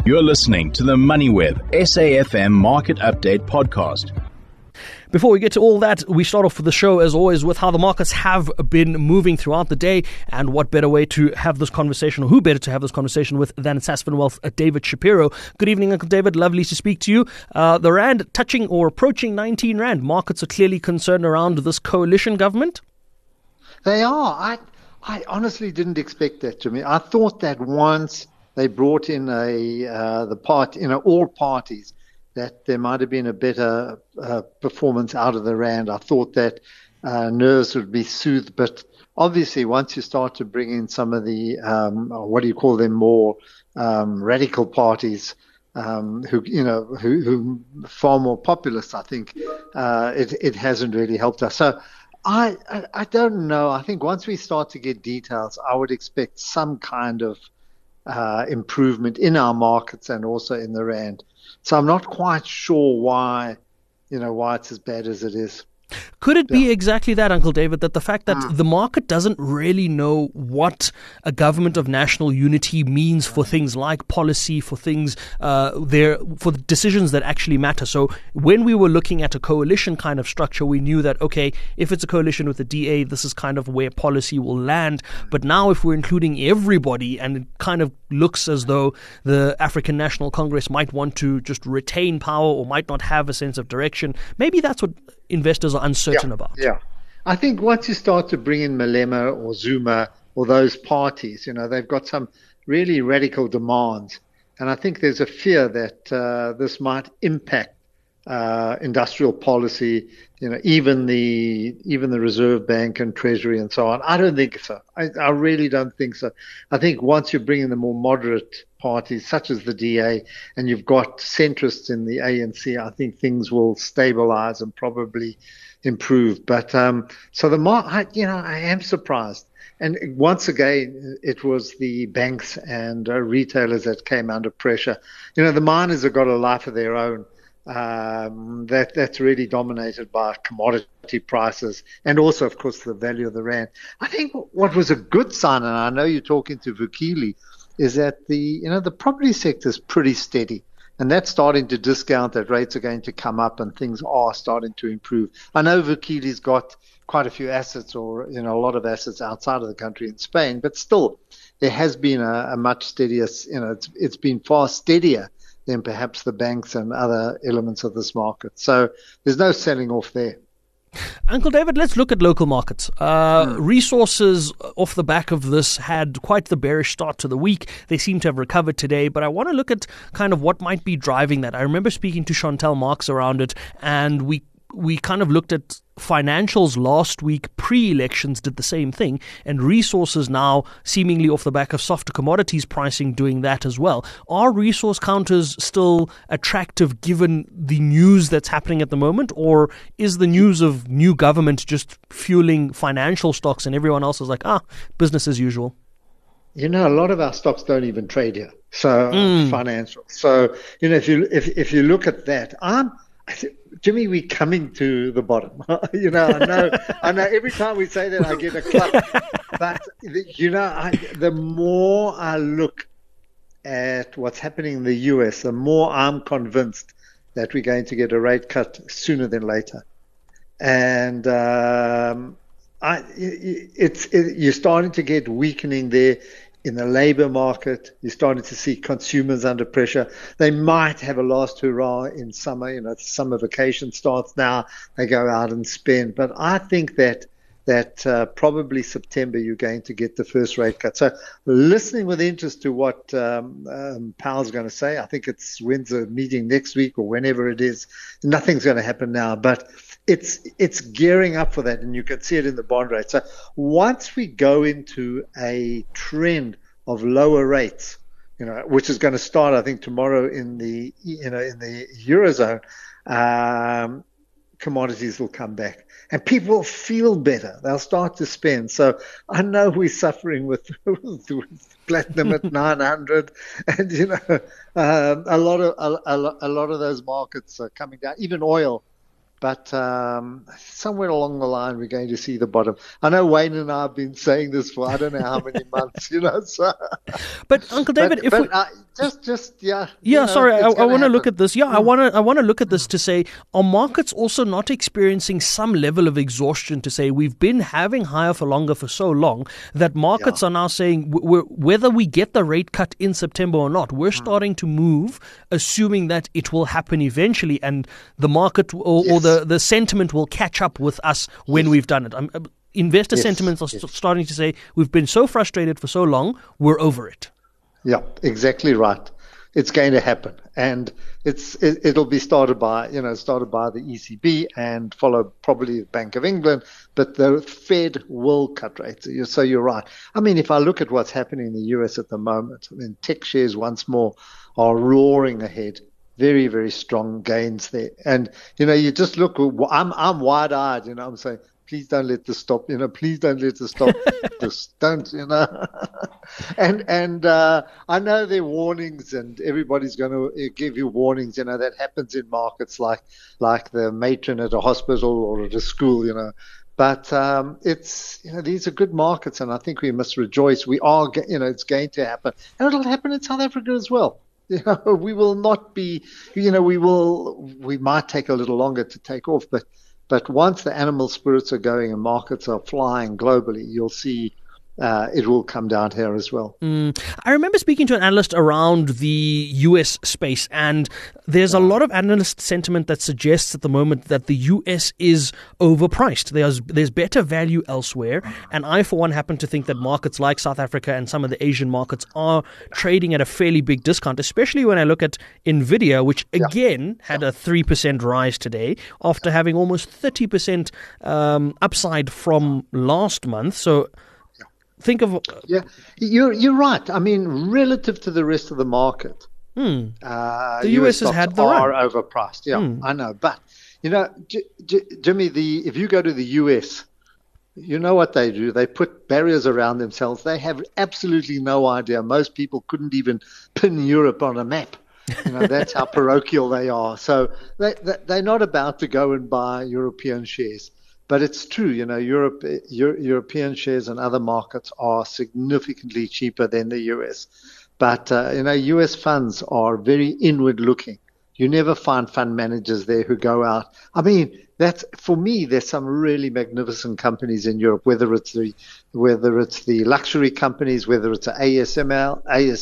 You're listening to the MoneyWeb SAFM Market Update Podcast. Before we get to all that, we start off with the show, as always, with how the markets have been moving throughout the day, and what better way to have this conversation, or who better to have this conversation with than Sasfin Wealth, David Shapiro. Good evening, Uncle David. Lovely to speak to you. The Rand touching or approaching 19 Rand. Markets are clearly concerned around this coalition government. They are. I honestly didn't expect that, Jimmy. I thought that once they brought in all parties, that there might have been a better performance out of the Rand. I thought that nerves would be soothed, but obviously once you start to bring in some of the, more radical parties, who far more populist, I think it hasn't really helped us. So I don't know. I think once we start to get details, I would expect some kind of improvement in our markets and also in the Rand. So I'm not quite sure why it's as bad as it is. Could it be exactly that, Uncle David, that the fact that the market doesn't really know what a government of national unity means for things like policy, for things for the decisions that actually matter? So when we were looking at a coalition kind of structure, we knew that, okay, if it's a coalition with the DA, this is kind of where policy will land. But now if we're including everybody, and it kind of looks as though the African National Congress might want to just retain power or might not have a sense of direction, maybe that's what investors are uncertain about. Yeah. I think once you start to bring in Malema or Zuma or those parties, they've got some really radical demands. And I think there's a fear that this might impact industrial policy, even the Reserve Bank and Treasury and so on. I don't think so. I really don't think so. I think once you bring in the more moderate parties, such as the DA, and you've got centrists in the ANC, I think things will stabilize and probably improve. But so I am surprised. And once again, it was the banks and retailers that came under pressure. The miners have got a life of their own. That's really dominated by commodity prices and also, of course, the value of the Rand. I think what was a good sign, and I know you're talking to Vukile, is that the property sector is pretty steady, and that's starting to discount that rates are going to come up and things are starting to improve. I know Vukile's got quite a few assets, or a lot of assets outside of the country in Spain, but still there has been a much steadier. It's been far steadier than perhaps the banks and other elements of this market. So there's no selling off there. Uncle David, let's look at local markets. Resources off the back of this had quite the bearish start to the week. They seem to have recovered today, but I want to look at kind of what might be driving that. I remember speaking to Chantal Marx around it, and we kind of looked at financials last week. Pre-elections did the same thing, and resources now seemingly off the back of softer commodities pricing doing that as well. Are resource counters still attractive given the news that's happening at the moment, or is the news of new government just fueling financial stocks and everyone else is like, business as usual? A lot of our stocks don't even trade here. So financial. So, if you look at that, Jimmy, we're coming to the bottom. I know every time we say that I get a clap. But, the more I look at what's happening in the US, the more I'm convinced that we're going to get a rate cut sooner than later. And you're starting to get weakening there. In the labor market, you're starting to see consumers under pressure. They might have a last hurrah in summer. Summer vacation starts now. They go out and spend. But I think that probably September you're going to get the first rate cut. So listening with interest to what Powell's going to say. I think when's the meeting next week or whenever it is. Nothing's going to happen now, but it's gearing up for that, and you can see it in the bond rate. So once we go into a trend of lower rates, which is going to start, I think, tomorrow in the Eurozone, commodities will come back and people will feel better. They'll start to spend. So I know we're suffering with platinum at 900, and a lot of those markets are coming down. Even oil. But somewhere along the line, we're going to see the bottom. I know Wayne and I have been saying this for I don't know how many months, So. But Uncle David, Yeah. Yeah, sorry, I want to look at this. Yeah, I want to look at this to say, are markets also not experiencing some level of exhaustion to say we've been having higher for longer for so long that markets are now saying whether we get the rate cut in September or not, we're starting to move, assuming that it will happen eventually, and the market or the sentiment will catch up with us when we've done it. Investor sentiments are starting to say we've been so frustrated for so long, we're over it. Yeah, exactly right. It's going to happen, and it'll be started by the ECB and followed probably the Bank of England, but the Fed will cut rates. So you're right. I mean, if I look at what's happening in the US at the moment, I mean, tech shares once more are roaring ahead. Very, very strong gains there, and you just look. I'm wide-eyed. I'm saying, please don't let this stop. Please don't let this stop. Just don't. And I know there are warnings, and everybody's going to give you warnings. That happens in markets like the matron at a hospital or at a school. But it's these are good markets, and I think we must rejoice. We are, it's going to happen, and it'll happen in South Africa as well. We will not be. We might take a little longer to take off, but once the animal spirits are going and markets are flying globally, you'll see it will come down here as well. I remember speaking to an analyst around the US space, and there's a lot of analyst sentiment that suggests at the moment that the US is overpriced. There's better value elsewhere, and I, for one, happen to think that markets like South Africa and some of the Asian markets are trading at a fairly big discount, especially when I look at NVIDIA, which again had a 3% rise today after having almost 30% upside from last month. So think of you're right. I mean, relative to the rest of the market, the US has had the are run. overpriced. Yeah, I know. But Jimmy, if you go to the US, you know what they do? They put barriers around themselves. They have absolutely no idea. Most people couldn't even pin Europe on a map. That's how parochial they are. So they're not about to go and buy European shares. But it's true, European shares and other markets are significantly cheaper than the US. But, US funds are very inward looking. You never find fund managers there who go out. I mean, for me, there's some really magnificent companies in Europe, whether it's the luxury companies, whether it's ASML,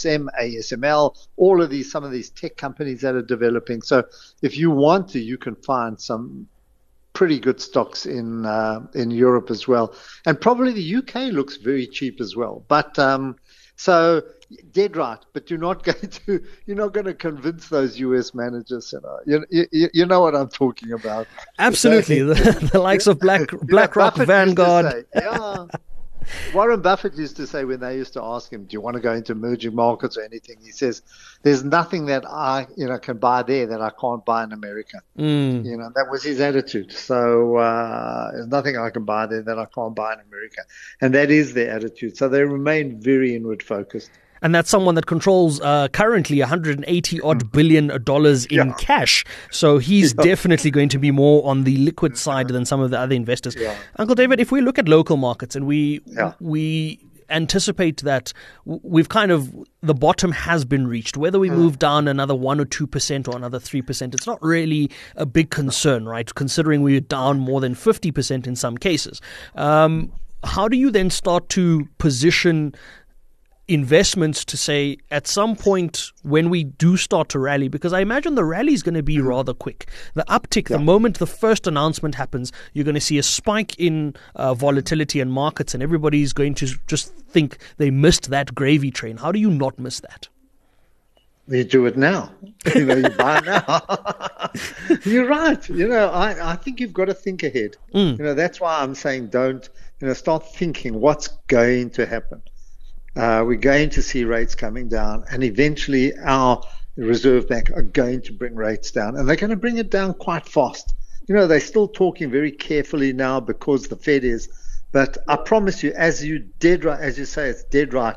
all of some of these tech companies that are developing. So if you want to, you can find some pretty good stocks in Europe as well, and probably the UK looks very cheap as well. But so dead right. But you're not going to convince those US managers. You know what I'm talking about. Absolutely, the likes of BlackRock, Vanguard. Warren Buffett used to say when they used to ask him, do you want to go into emerging markets or anything? He says, there's nothing that I can buy there that I can't buy in America. That was his attitude. So there's nothing I can buy there that I can't buy in America. And that is their attitude. So they remain very inward focused. And that's someone that controls currently $180 billion in cash. So he's definitely going to be more on the liquid side than some of the other investors. Uncle David, if we look at local markets and we anticipate that we've the bottom has been reached, whether we move down another 1 or 2% or another 3%, it's not really a big concern, right? Considering we're down more than 50% in some cases. How do you then start to position investments to say at some point when we do start to rally, because I imagine the rally is going to be rather quick. The uptick, the moment the first announcement happens, you're going to see a spike in volatility in markets, and everybody's going to just think they missed that gravy train. How do you not miss that? You do it now. You buy now. You're right. I think you've got to think ahead. That's why I'm saying don't, start thinking what's going to happen. We're going to see rates coming down, and eventually our Reserve Bank are going to bring rates down, and they're going to bring it down quite fast. They're still talking very carefully now because the Fed is, but I promise you, as you say, it's dead right.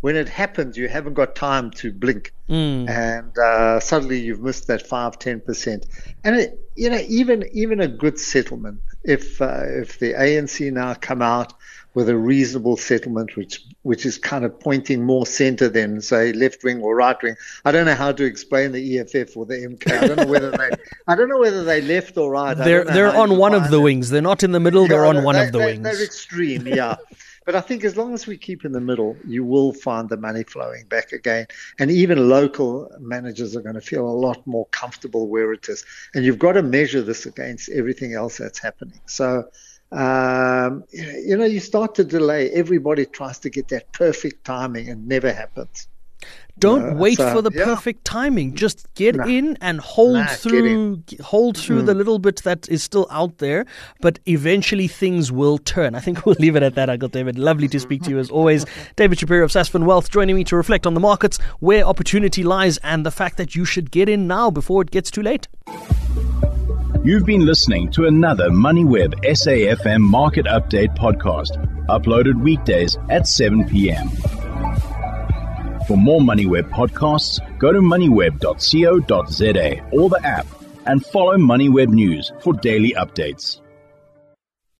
when it happens, you haven't got time to blink, and suddenly you've missed that 5-10%. And even a good settlement, if the ANC now come out with a reasonable settlement, which is kind of pointing more centre than, say, left wing or right wing. I don't know how to explain the EFF or the MK. I don't know whether they left or right. They're on one of the wings. They're not in the middle. They're on one of the wings. They're extreme, yeah. But I think as long as we keep in the middle, you will find the money flowing back again. And even local managers are going to feel a lot more comfortable where it is. And you've got to measure this against everything else that's happening. So, you start to delay. Everybody tries to get that perfect timing and never happens. Don't wait for the perfect timing. Just get in and hold through the little bit that is still out there. But eventually things will turn. I think we'll leave it at that, Uncle David. Lovely to speak to you as always. David Shapiro of Sasfin Wealth joining me to reflect on the markets, where opportunity lies, and the fact that you should get in now before it gets too late. You've been listening to another MoneyWeb SAFM Market Update podcast, uploaded weekdays at 7 p.m. For more MoneyWeb podcasts, go to moneyweb.co.za or the app, and follow MoneyWeb News for daily updates.